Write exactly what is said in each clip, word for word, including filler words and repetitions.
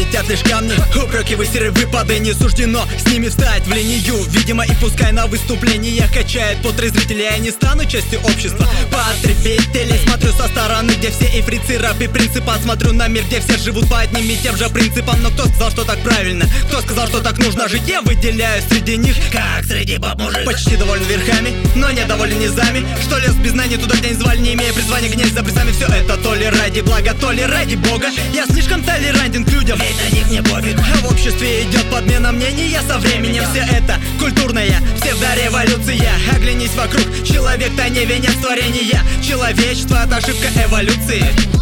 летят лишь камни. Упреки, высеры, выпады, не суждено с ними встать в линию. Видимо, и пускай на выступлениях качает путры зрителей, я не стану частью общества потребителей. Смотрю со стороны, где все и фрицы, раб и принципа. Смотрю на мир, где все живут по одним и тем же принципам. Но кто сказал, что так правильно? Кто сказал, что так нужно жить? Я выделяю среди них, как среди баб мужик. Почти доволен верхами, но недоволен низами. Что лез без знаний туда, где не звали, не имея призвания гнезд за призами. Все это то ли ради блага, то ли ради бога. Я слишком толерантен к людям, ведь на них мне пофиг. В обществе идет подмена мнений, я со временем. Все это культурная псевдореволюция. Оглянись вокруг, человек-то не венец творения. Человечество — это ошибка эволюции.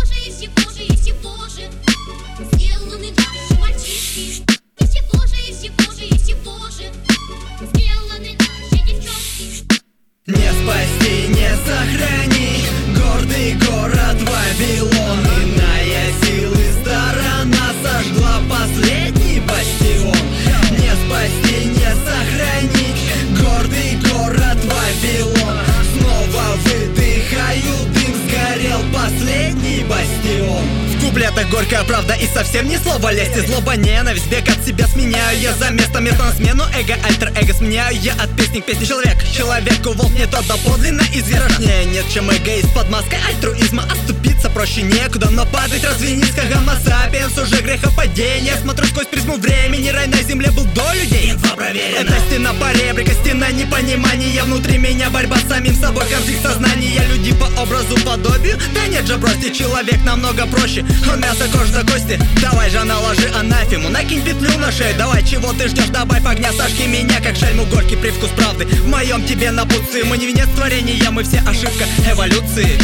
Не спасти, не сохранить гордый город Вавилон. Иная сила сторона сожгла последний бастион. Не спасти, не сохранить гордый город Вавилон. Снова выдыхаю дым, сгорел последний бастион. В куплетах горькая правда и совсем не слово лести. Злоба, ненависть, бег от себя сменяю я за место, место на смену. Эго, альтер-эго сменяю я от песни к песне. Человек, человеку волк не тот, да подлинно извержнее. Нет, чем эгоист под маской альтруизма. Оступиться проще некуда, но падать разве низко? Гомо сапиенс уже грехопадение. Смотрю сквозь призму времени, рай на земле был до людей. Инфа проверена. Это стена поребрика, стена непонимания. Внутри меня борьба с самим собой, конфликт сознания. Люди по образу, подобию, да нет же, бросьте, человек намного проще. Он мясо, кожа до кости. Давай же наложи анафему, накинь петлю на шею. Давай, чего ты ждешь, добавь огня, сожги меня, как шельму, горький привкус правды. В моем тебе напутствии, мы не венец творения, мы все ошибка эволюции.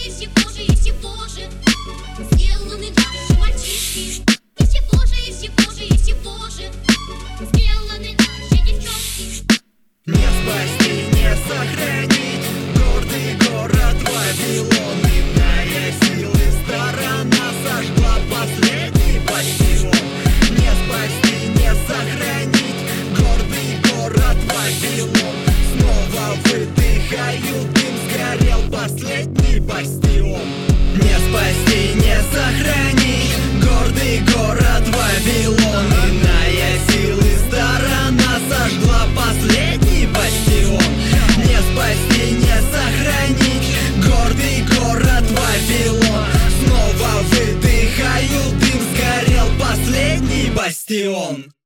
Не спасти, не сохранить гордый город Вавилон. Иная сила сторона сожгла последний бастион. Не спасти, не сохранить гордый город Вавилон. Снова выдыхаю дым, сгорел последний бастион. Не спасти, не сохранить гордый город Вавилон. Иная сила сторона сожгла последний бастион. Не спасти, не сохранить гордый город Вавилон. Снова выдыхаю дым, сгорел последний бастион.